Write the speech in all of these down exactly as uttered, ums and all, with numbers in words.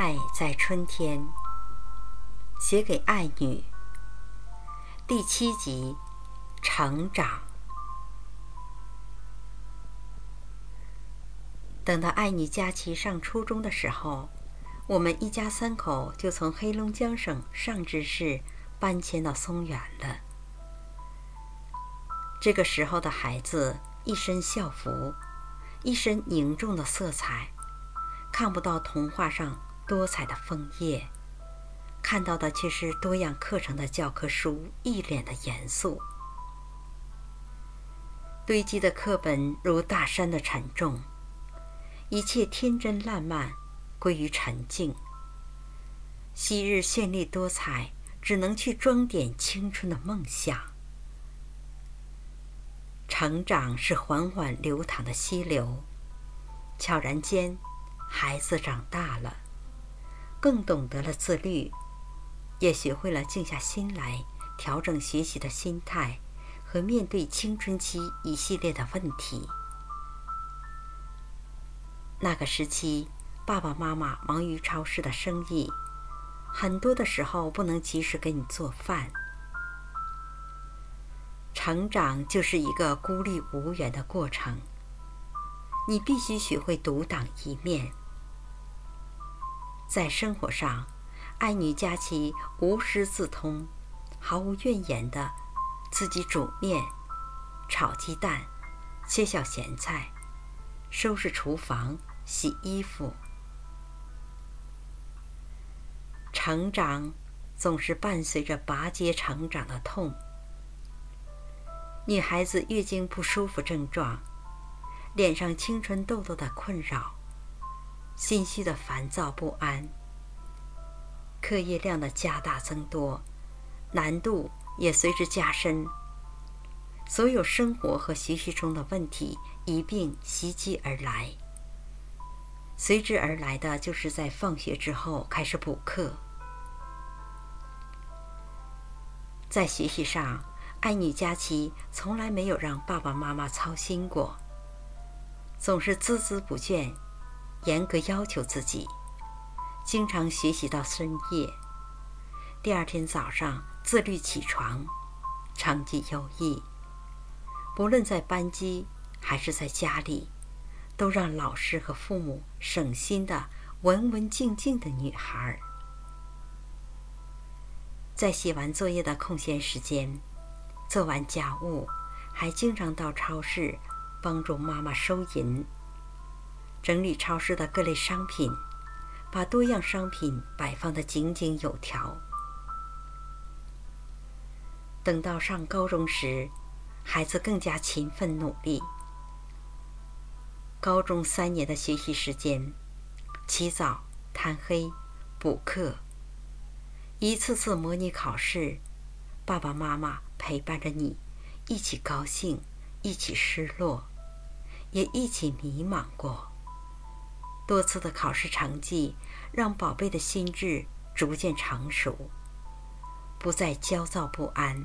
爱在春天，写给爱女，第七集，成长。等到爱女佳琪上初中的时候，我们一家三口就从黑龙江省上志市搬迁到松原了。这个时候的孩子一身校服，一身凝重的色彩，看不到童话上多彩的枫叶，看到的却是多样课程的教科书，一脸的严肃。堆积的课本如大山的沉重，一切天真烂漫归于沉静。昔日绚丽多彩，只能去装点青春的梦想。成长是缓缓流淌的溪流，悄然间，孩子长大了，更懂得了自律，也学会了静下心来调整学习的心态和面对青春期一系列的问题。那个时期，爸爸妈妈忙于超市的生意，很多的时候不能及时给你做饭。成长就是一个孤立无援的过程，你必须学会独当一面。在生活上，爱女佳琪无师自通，毫无怨言的自己煮面、炒鸡蛋、切小咸菜、收拾厨房、洗衣服。成长总是伴随着拔节成长的痛。女孩子月经不舒服症状，脸上青春痘痘的困扰，心绪的烦躁不安，课业量的加大增多，难度也随之加深。所有生活和学习中的问题一并袭击而来，随之而来的就是在放学之后开始补课。在学习上，爱女佳琪从来没有让爸爸妈妈操心过，总是孜孜不倦，严格要求自己，经常学习到深夜。第二天早上自律起床，成绩优异，不论在班级还是在家里，都让老师和父母省心的文文静静的女孩。在写完作业的空闲时间，做完家务，还经常到超市帮助妈妈收银，整理超市的各类商品，把多样商品摆放得井井有条。等到上高中时，孩子更加勤奋努力。高中三年的学习时间，起早贪黑补课，一次次模拟考试，爸爸妈妈陪伴着你，一起高兴，一起失落，也一起迷茫过。多次的考试成绩让宝贝的心智逐渐成熟，不再焦躁不安。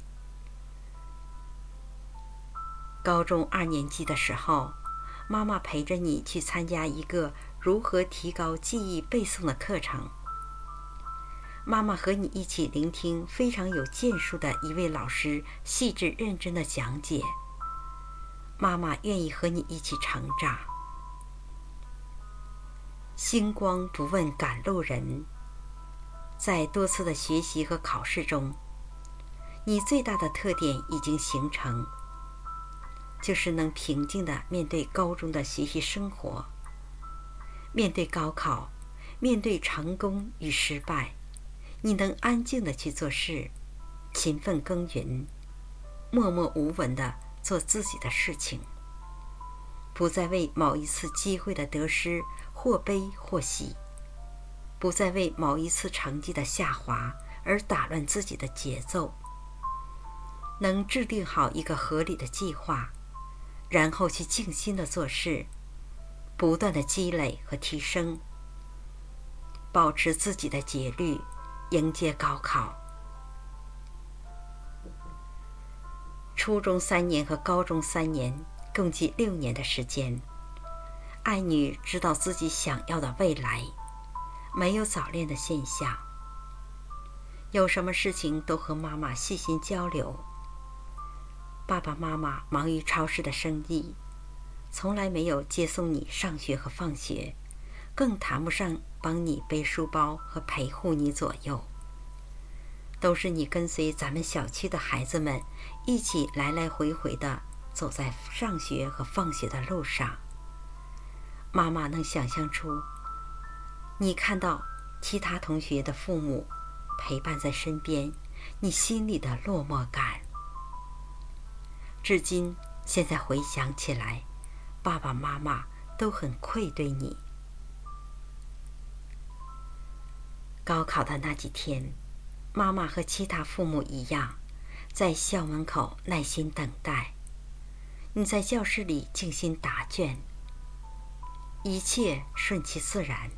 高中二年级的时候，妈妈陪着你去参加一个如何提高记忆背诵的课程。妈妈和你一起聆听非常有建树的一位老师细致认真的讲解，妈妈愿意和你一起成长。星光不问赶路人，在多次的学习和考试中，你最大的特点已经形成，就是能平静地面对高中的学习生活，面对高考，面对成功与失败，你能安静地去做事，勤奋耕耘，默默无闻地做自己的事情，不再为某一次机会的得失或悲或喜，不再为某一次成绩的下滑而打乱自己的节奏，能制定好一个合理的计划，然后去静心地做事，不断地积累和提升，保持自己的节律，迎接高考。初中三年和高中三年，共计六年的时间，爱女知道自己想要的未来， 没有早恋的现象。有什么事情都和妈妈细心交流。爸爸妈妈忙于超市的生意，从来没有接送你上学和放学，更谈不上帮你背书包和陪护你左右。都是你跟随咱们小区的孩子们一起来来回回的走在上学和放学的路上。妈妈能想象出你看到其他同学的父母陪伴在身边，你心里的落寞感。至今现在回想起来，爸爸妈妈都很愧对你。高考的那几天，妈妈和其他父母一样，在校门口耐心等待。你在教室里静心答卷，一切顺其自然。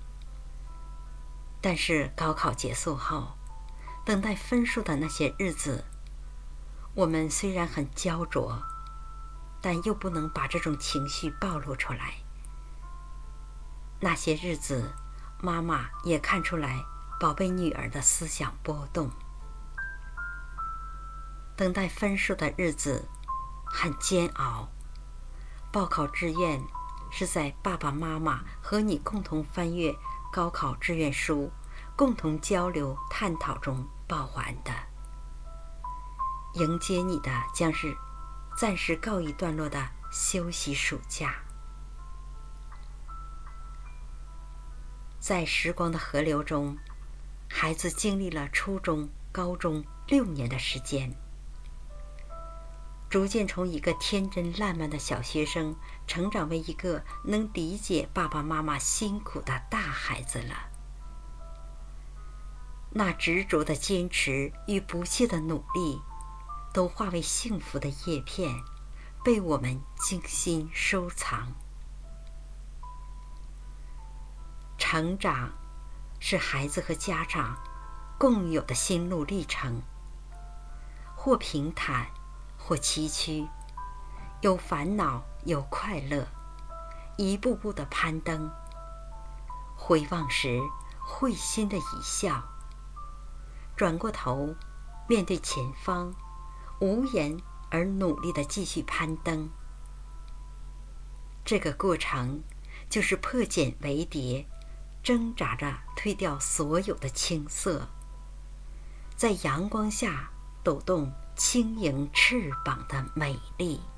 但是高考结束后，等待分数的那些日子，我们虽然很焦灼，但又不能把这种情绪暴露出来。那些日子，妈妈也看出来宝贝女儿的思想波动。等待分数的日子很煎熬。报考志愿是在爸爸妈妈和你共同翻阅高考志愿书，共同交流探讨中报完的。迎接你的将是暂时告一段落的休息暑假。在时光的河流中，孩子经历了初中、高中六年的时间，逐渐从一个天真烂漫的小学生成长为一个能理解爸爸妈妈辛苦的大孩子了。那执着的坚持与不懈的努力，都化为幸福的叶片，被我们精心收藏。成长是孩子和家长共有的心路历程，或平坦，或崎岖，有烦恼，有快乐，一步步的攀登。回望时，会心的一笑，转过头，面对前方，无言而努力的继续攀登。这个过程就是破茧为蝶，挣扎着推掉所有的青涩，在阳光下抖动轻盈翅膀的美丽。